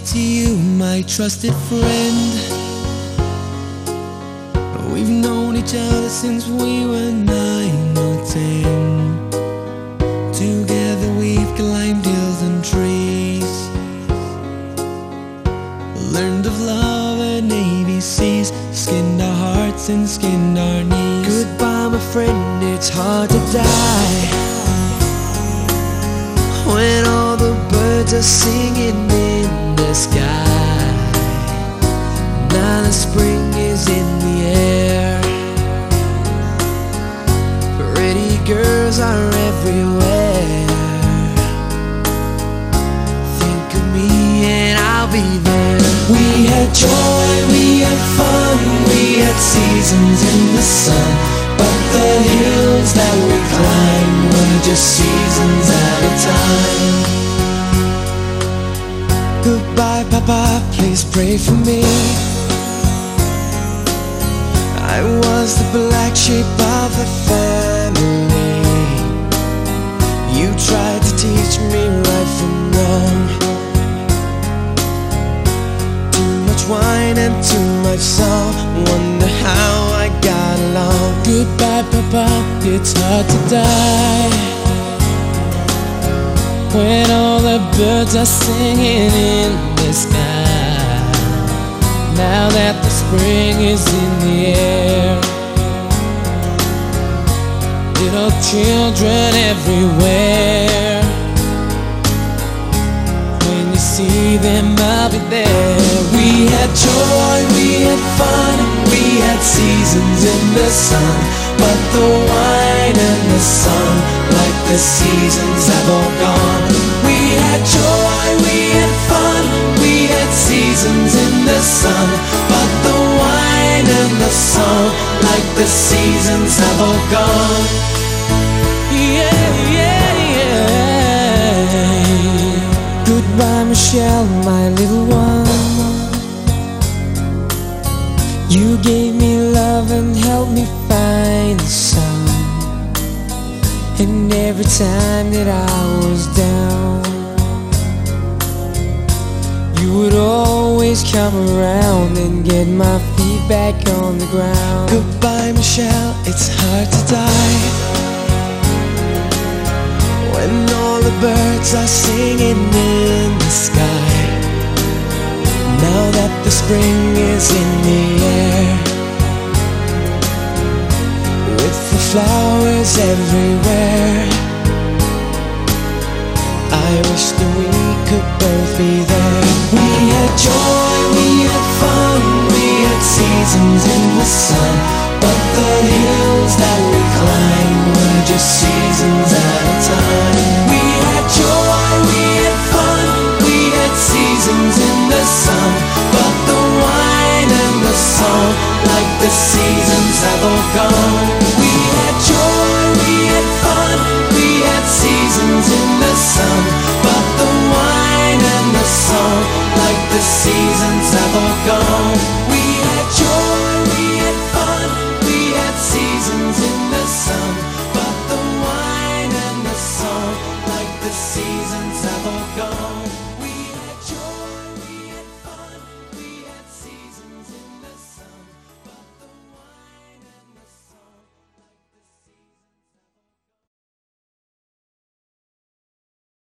to you, my trusted friend. We've known each other since we were 9 or 10. Together we've climbed hills and trees, learned of love and ABCs, skinned our hearts and skinned our knees. Goodbye, my friend, it's hard to die when all the birds are singing in the sky. Now the spring is in the air, pretty girls are everywhere. Think of me and I'll be there. We had joy, we had fun, we had seasons in the sun, but the hills that we climbed were just seasons at a time. Goodbye, Papa, please pray for me. I was the black sheep of the family. You tried to teach me right from wrong. Too much wine and too much song, wonder how I got along. Goodbye, Papa, it's hard to die when all the birds are singing in the sky. Now that the spring is in the air, little children everywhere. When you see them, I'll be there. We had joy, we had fun, we had seasons in the sun, but the wine and the sun, like the seasons, have all gone. We had joy, we had fun, we had seasons in the sun, but the wine and the song, like the seasons, have all gone. Yeah, yeah, yeah. Goodbye, Michelle, my little one. You gave me love and helped me find the sun. And every time that I was down, you would always come around and get my feet back on the ground. Goodbye, Michelle, it's hard to die when all the birds are singing in the sky. Now that the spring is in the air, with the flowers everywhere, I wish that we could both be there. We had joy, we had fun, we had seasons in the sun, but the hills that we climbed were just seasons at a time. We had joy, we had fun, we had seasons in the sun, but the wine and the song, like the seasons, have all gone.